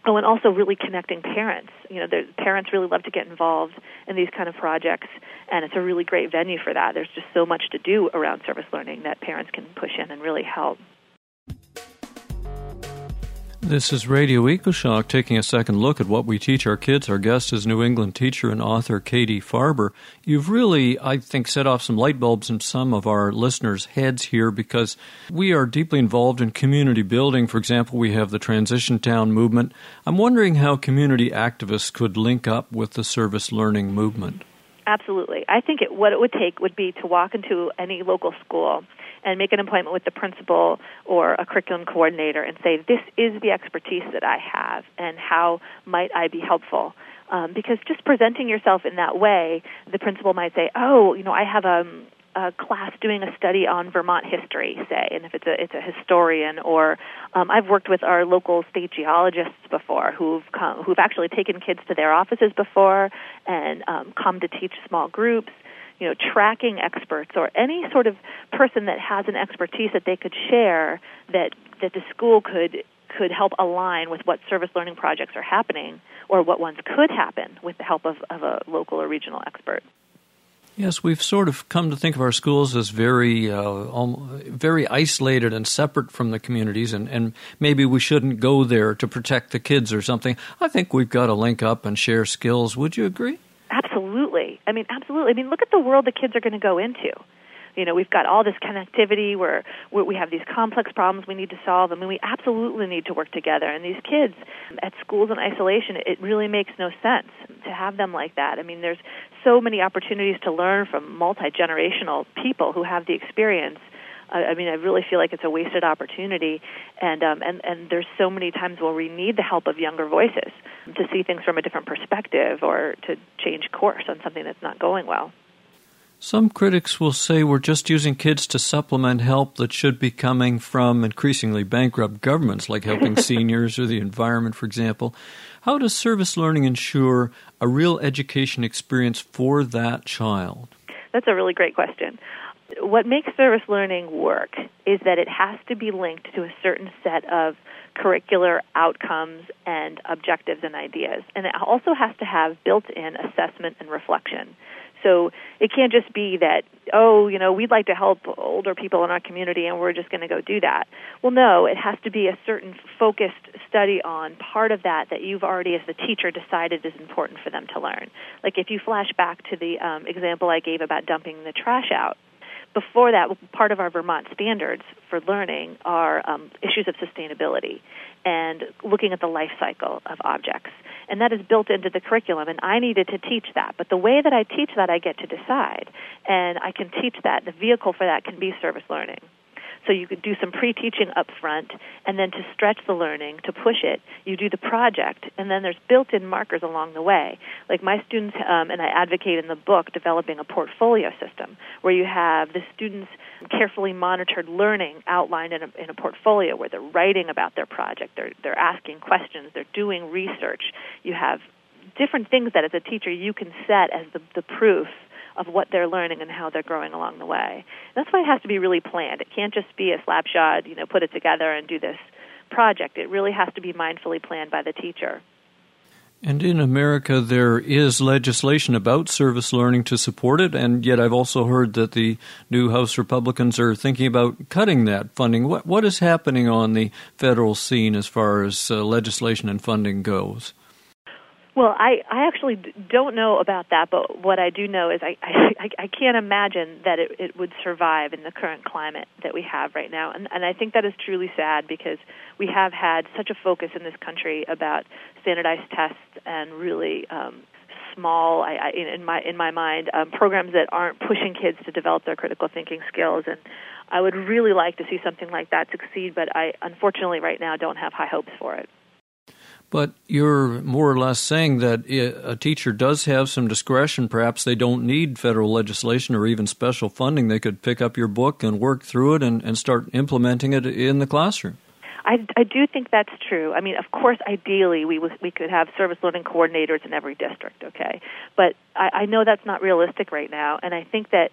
Oh, and also really connecting parents. You know, the parents really love to get involved in these kind of projects, and it's a really great venue for that. There's just so much to do around service learning that parents can push in and really help. This is Radio EcoShock, taking a second look at what we teach our kids. Our guest is New England teacher and author Katie Farber. You've really, I think, set off some light bulbs in some of our listeners' heads here because we are deeply involved in community building. For example, we have the Transition Town movement. I'm wondering how community activists could link up with the service learning movement. Absolutely. I think it, what it would take would be to walk into any local school and make an appointment with the principal or a curriculum coordinator and say, this is the expertise that I have, and how might I be helpful? Um, because just presenting yourself in that way, the principal might say, oh, you know, I have a, a class doing a study on Vermont history, say, and if it's a it's a historian, or um, I've worked with our local state geologists before who've come, who've actually taken kids to their offices before and um, come to teach small groups. You know, tracking experts or any sort of person that has an expertise that they could share that, that the school could could help align with what service learning projects are happening or what ones could happen with the help of, of a local or regional expert. Yes, we've sort of come to think of our schools as very uh, very isolated and separate from the communities, and, and maybe we shouldn't go there to protect the kids or something. I think we've got to link up and share skills. Would you agree? Absolutely. I mean, absolutely. I mean, look at the world the kids are going to go into. You know, we've got all this connectivity where, where we have these complex problems we need to solve. I mean, we absolutely need to work together. And these kids at schools in isolation, it really makes no sense to have them like that. I mean, there's so many opportunities to learn from multi-generational people who have the experience. I mean, I really feel like it's a wasted opportunity, and um, and and there's so many times where we need the help of younger voices to see things from a different perspective or to change course on something that's not going well. Some critics will say we're just using kids to supplement help that should be coming from increasingly bankrupt governments, like helping seniors or the environment, for example. How does service learning ensure a real education experience for that child? That's a really great question. What makes service learning work is that it has to be linked to a certain set of curricular outcomes and objectives and ideas. And it also has to have built-in assessment and reflection. So it can't just be that, oh, you know, we'd like to help older people in our community and we're just going to go do that. Well, no, it has to be a certain focused study on part of that that you've already, as the teacher, decided is important for them to learn. Like if you flash back to the um, example I gave about dumping the trash out, before that, part of our Vermont standards for learning are um, issues of sustainability and looking at the life cycle of objects. And that is built into the curriculum, and I needed to teach that. But the way that I teach that, I get to decide. And I can teach that. The vehicle for that can be service learning. So you could do some pre-teaching up front, and then to stretch the learning, to push it, you do the project, and then there's built-in markers along the way. Like my students, um, and I advocate in the book, developing a portfolio system where you have the students' carefully monitored learning outlined in a, in a portfolio where they're writing about their project, they're, they're asking questions, they're doing research. You have different things that as a teacher you can set as the, the proof of what they're learning and how they're growing along the way. And that's why it has to be really planned. It can't just be a slapshod, you know, put it together and do this project. It really has to be mindfully planned by the teacher. And in America, there is legislation about service learning to support it, and yet I've also heard that the new House Republicans are thinking about cutting that funding. What What is happening on the federal scene as far as uh, legislation and funding goes? Well, I, I actually don't know about that, but what I do know is I, I, I can't imagine that it, it would survive in the current climate that we have right now. And, and I think that is truly sad because we have had such a focus in this country about standardized tests and really um, small, I, I, in my in my mind, um, programs that aren't pushing kids to develop their critical thinking skills. And I would really like to see something like that succeed, but I unfortunately right now don't have high hopes for it. But you're more or less saying that a teacher does have some discretion. Perhaps they don't need federal legislation or even special funding. They could pick up your book and work through it and, and start implementing it in the classroom. I, I do think that's true. I mean, of course, ideally, we was, we could have service learning coordinators in every district, okay? But I, I know that's not realistic right now, and I think that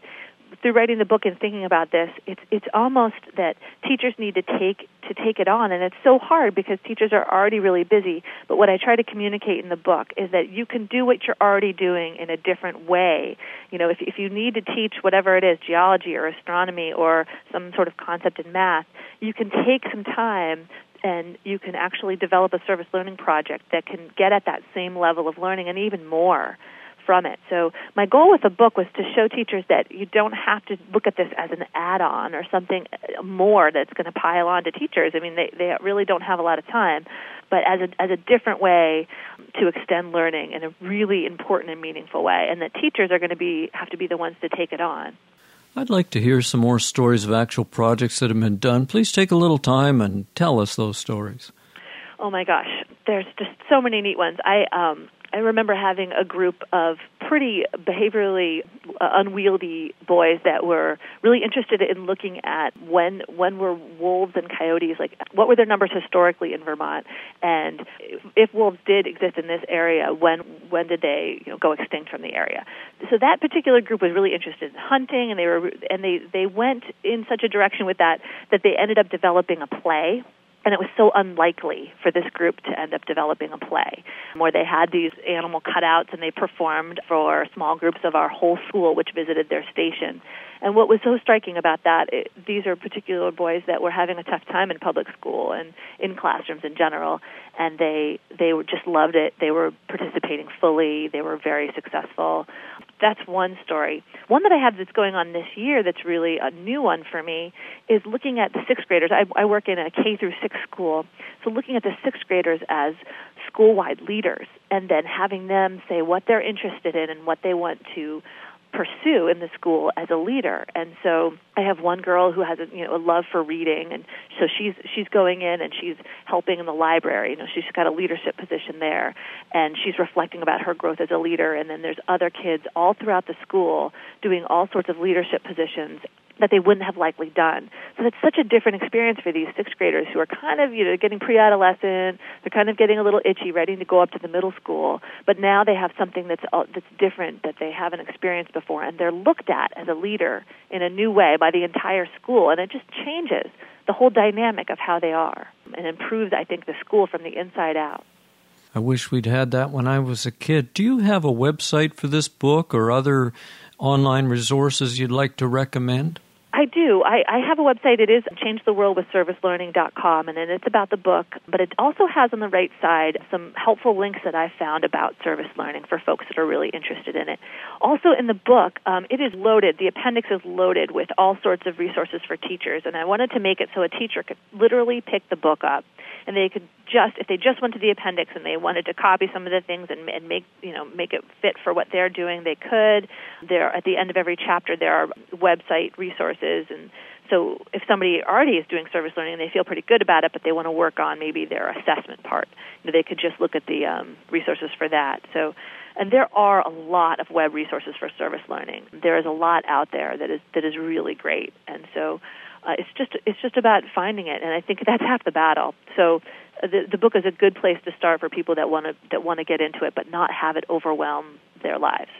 through writing the book and thinking about this, it's it's almost that teachers need to take to take it on, and it's so hard because teachers are already really busy. But what I try to communicate in the book is that you can do what you're already doing in a different way. You know, if if you need to teach whatever it is, geology or astronomy or some sort of concept in math, you can take some time and you can actually develop a service learning project that can get at that same level of learning and even more from it. So my goal with the book was to show teachers that you don't have to look at this as an add-on or something more that's going to pile on to teachers. I mean, they, they really don't have a lot of time, but as a, as a different way to extend learning in a really important and meaningful way, and that teachers are going to be have to be the ones to take it on. I'd like to hear some more stories of actual projects that have been done. Please take a little time and tell us those stories. Oh my gosh, there's just so many neat ones. I um, I remember having a group of pretty behaviorally uh, unwieldy boys that were really interested in looking at when when were wolves and coyotes, like what were their numbers historically in Vermont, and if, if wolves did exist in this area, when when did they you know go extinct from the area? So that particular group was really interested in hunting, and they were and they they went in such a direction with that that they ended up developing a play. And it was so unlikely for this group to end up developing a play where they had these animal cutouts and they performed for small groups of our whole school, which visited their station. And what was so striking about that, it, these are particular boys that were having a tough time in public school and in classrooms in general, and they they were just loved it. They were participating fully. They were very successful. That's one story. One that I have that's going on this year that's really a new one for me is looking at the sixth graders. I, I work in a K through six school, so looking at the sixth graders as school-wide leaders and then having them say what they're interested in and what they want to pursue in the school as a leader. And so I have one girl who has a, you know, a love for reading, and so she's she's going in and she's helping in the library. You know, she's got a leadership position there, and she's reflecting about her growth as a leader. And then there's other kids all throughout the school doing all sorts of leadership positions that they wouldn't have likely done. So that's such a different experience for these sixth graders who are kind of, you know, getting pre-adolescent. They're kind of getting a little itchy, ready to go up to the middle school. But now they have something that's that's different that they haven't experienced before, and they're looked at as a leader in a new way by the entire school, and it just changes the whole dynamic of how they are and improves, I think, the school from the inside out. I wish we'd had that when I was a kid. Do you have a website for this book or other online resources you'd like to recommend? I do. I, I have a website. It is change the world with service learning dot com, and then it's about the book, but it also has on the right side some helpful links that I found about service learning for folks that are really interested in it. Also in the book, um, it is loaded. The appendix is loaded with all sorts of resources for teachers, and I wanted to make it so a teacher could literally pick the book up, and they could just, if they just went to the appendix and they wanted to copy some of the things and, and make, you know, make it fit for what they're doing, they could. There, at the end of every chapter, there are website resources, and so if somebody already is doing service learning and they feel pretty good about it, but they want to work on maybe their assessment part, you know, they could just look at the um, resources for that. So, and there are a lot of web resources for service learning. There is a lot out there that is that is really great, and so uh, it's just it's just about finding it, and I think that's half the battle. So the the book is a good place to start for people that want to that want to get into it, but not have it overwhelm their lives.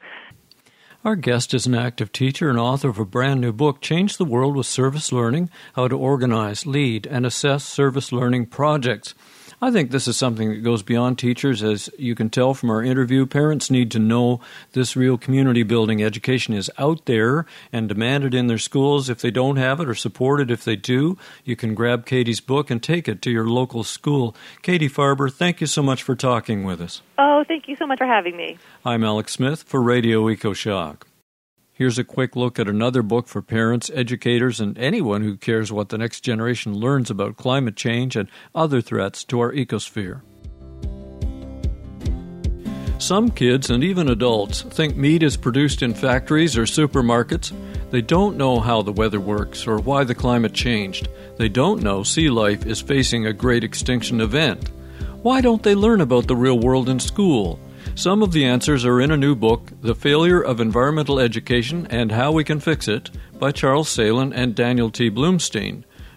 Our guest is an active teacher and author of a brand new book, Change the World with Service Learning, How to Organize, Lead, and Assess Service Learning Projects. I think this is something that goes beyond teachers. As you can tell from our interview, parents need to know this real community-building education is out there and demanded in their schools. If they don't have it or support it if they do, you can grab Katie's book and take it to your local school. Katie Farber, thank you so much for talking with us. Oh, thank you so much for having me. I'm Alex Smith for Radio EcoShock. Here's a quick look at another book for parents, educators, and anyone who cares what the next generation learns about climate change and other threats to our ecosphere. Some kids and even adults think meat is produced in factories or supermarkets. They don't know how the weather works or why the climate changed. They don't know sea life is facing a great extinction event. Why don't they learn about the real world in school? Some of the answers are in a new book, The Failure of Environmental Education and How We Can Fix It, by Charles Salin and Daniel T. Bloomstein.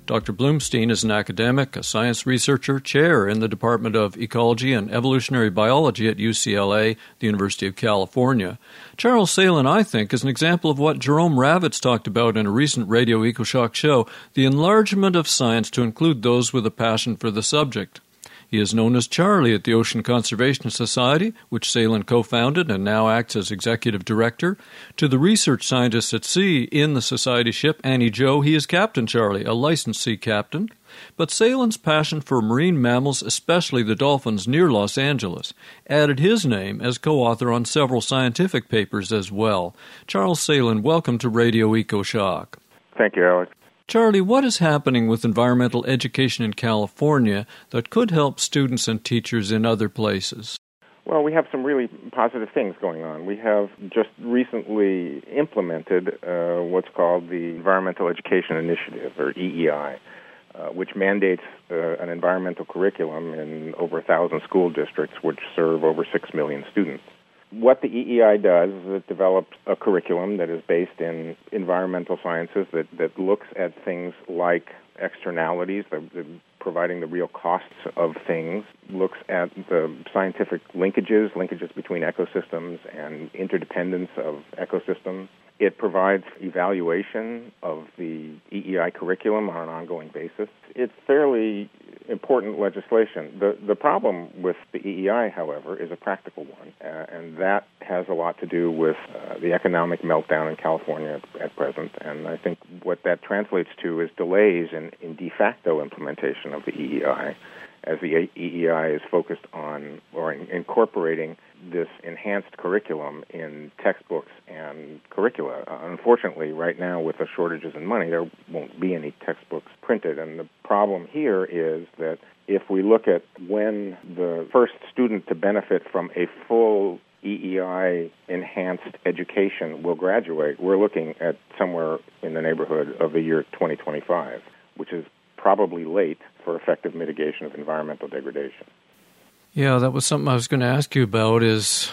Doctor Blumstein is an academic, a science researcher, chair in the Department of Ecology and Evolutionary Biology at U C L A, the University of California. Charles Salin, I think, is an example of what Jerome Ravitz talked about in a recent Radio EcoShock show, the enlargement of science to include those with a passion for the subject. He is known as Charlie at the Ocean Conservation Society, which Salin co-founded and now acts as executive director. To the research scientists at sea in the Society ship Annie Joe, he is Captain Charlie, a licensed sea captain. But Salin's passion for marine mammals, especially the dolphins near Los Angeles, added his name as co-author on several scientific papers as well. Charles Salin, welcome to Radio EcoShock. Thank you, Alex. Charlie, what is happening with environmental education in California that could help students and teachers in other places? Well, we have some really positive things going on. We have just recently implemented uh, what's called the Environmental Education Initiative, or E E I, uh, which mandates uh, an environmental curriculum in over one thousand school districts, which serve over six million students. What the E E I does is it develops a curriculum that is based in environmental sciences that, that looks at things like externalities, the, the providing the real costs of things, looks at the scientific linkages, linkages between ecosystems and interdependence of ecosystems. It provides evaluation of the E E I curriculum on an ongoing basis. It's fairly important legislation. The the problem with the E E I, however, is a practical one, uh, and that has a lot to do with uh, the economic meltdown in California at, at present. And I think what that translates to is delays in, in de facto implementation of the E E I, as the E E I is focused on or in, incorporating this enhanced curriculum in textbooks and curricula. Uh, unfortunately, right now, with the shortages in money, there won't be any textbooks printed. And the problem here is that if we look at when the first student to benefit from a full E E I enhanced education will graduate, we're looking at somewhere in the neighborhood of the year twenty twenty-five, which is probably late for effective mitigation of environmental degradation. Yeah, that was something I was going to ask you about is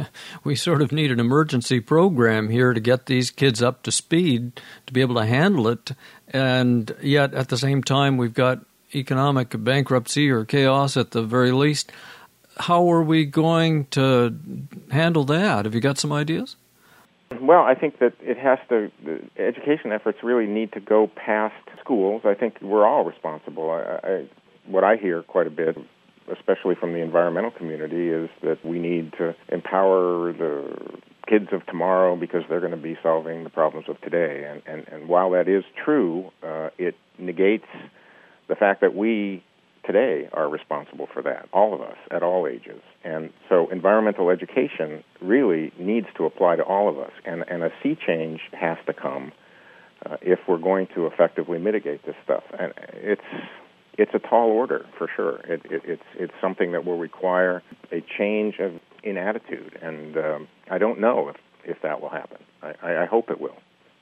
we sort of need an emergency program here to get these kids up to speed to be able to handle it. And yet at the same time, we've got economic bankruptcy or chaos at the very least. How are we going to handle that? Have you got some ideas? Well, I think that it has to, the education efforts really need to go past schools. I think we're all responsible. I, I, what I hear quite a bit, especially from the environmental community, is that we need to empower the kids of tomorrow because they're going to be solving the problems of today. And, and, and while that is true, uh, it negates the fact that we today are responsible for that, all of us, at all ages. And so environmental education really needs to apply to all of us, and, and a sea change has to come uh, if we're going to effectively mitigate this stuff. And it's it's a tall order, for sure. It, it, it's it's something that will require a change of in attitude, and um, I don't know if, if that will happen. I, I hope it will.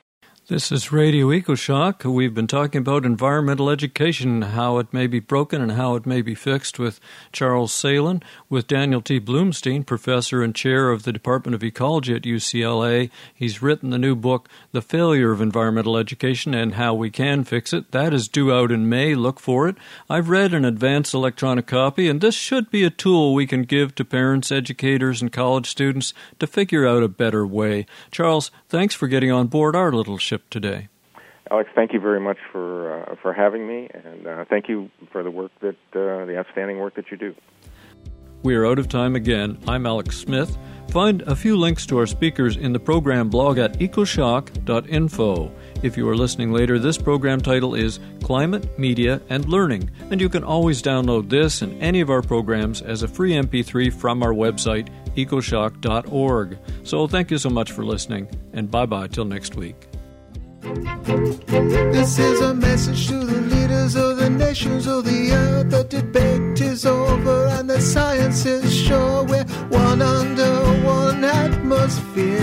This is Radio EcoShock. We've been talking about environmental education, how it may be broken and how it may be fixed with Charles Salin, with Daniel T. Blumstein, professor and chair of the Department of Ecology at U C L A. He's written the new book, The Failure of Environmental Education and How We Can Fix It. That is due out in May. Look for it. I've read an advanced electronic copy, and this should be a tool we can give to parents, educators, and college students to figure out a better way. Charles, thanks for getting on board our little ship today. Alex, thank you very much for uh, for having me, and uh, thank you for the work that uh, the outstanding work that you do. We are out of time again. I'm Alex Smith. Find a few links to our speakers in the program blog at ecoshock dot info. If you are listening later, this program title is Climate, Media, and Learning, and you can always download this and any of our programs as a free M P three from our website, ecoshock dot org. So thank you so much for listening, and bye-bye till next week. This is a message to the leaders of the nations of the earth. The debate is over and the science is sure. We're one under one atmosphere.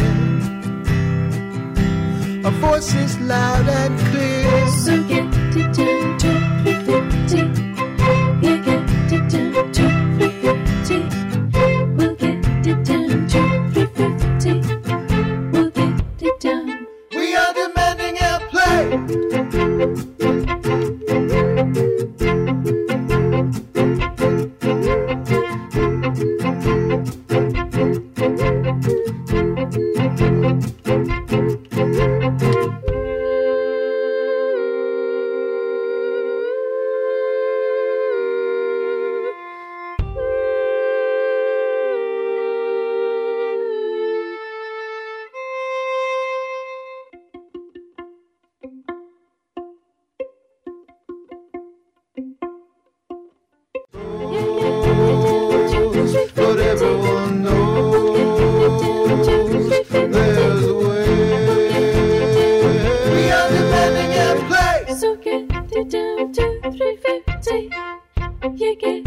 Our voice is loud and clear. So get it down to three fifty. You get it down to three fifty. We'll get it down to three fifty. We'll get it down. We are demanding airplay. So get it down to three fifty. You get